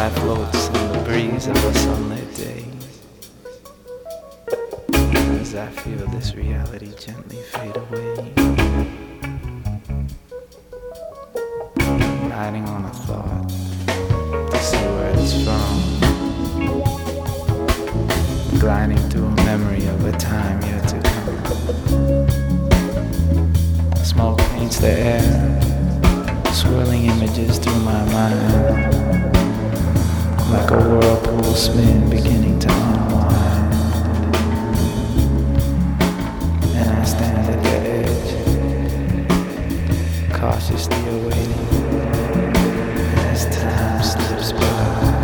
sky floats in the breeze of a sunlit day. As I feel this reality gently fade away, riding on a thought to see where it's from, gliding through a memory of a time yet to come. Smoke paints the air, swirling images through my mind, like a whirlpool spin beginning to unwind. And I stand at the edge, cautiously awaiting as time slips by,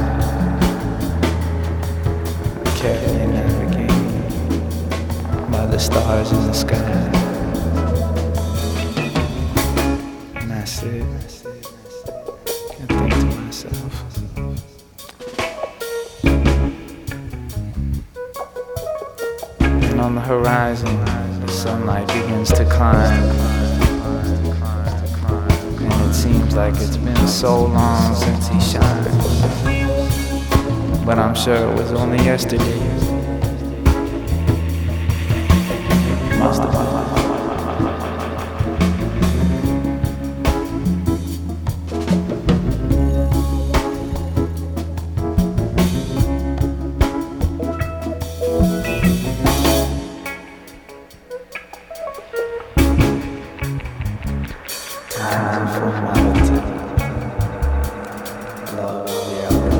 carefully navigating by the stars in the sky. And I sit and think to myself, and on the horizon the sunlight begins to climb, and it seems like it's been so long since he shined, but I'm sure it was only yesterday. Must have been. Time for formality, love, reality.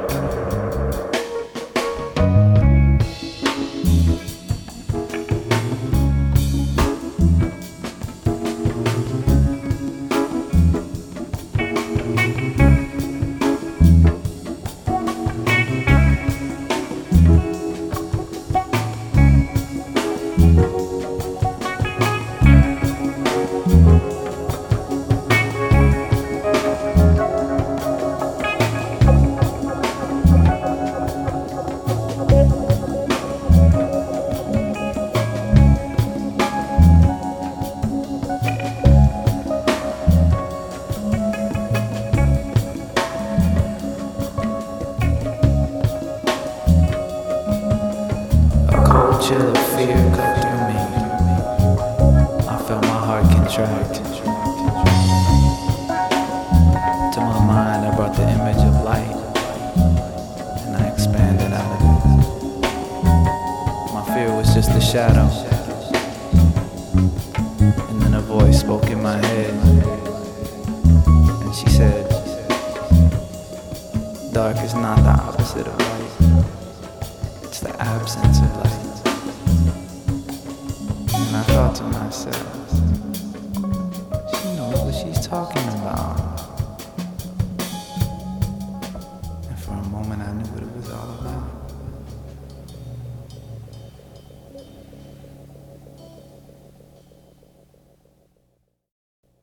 Chill of fear cut through me. I felt my heart contract. To my mind I brought the image of light, and I expanded out of it. My fear was just a shadow, and then a voice spoke in my head, and she said, dark is not the opposite of light, it's the absence of light. And I thought to myself, she knows what she's talking about.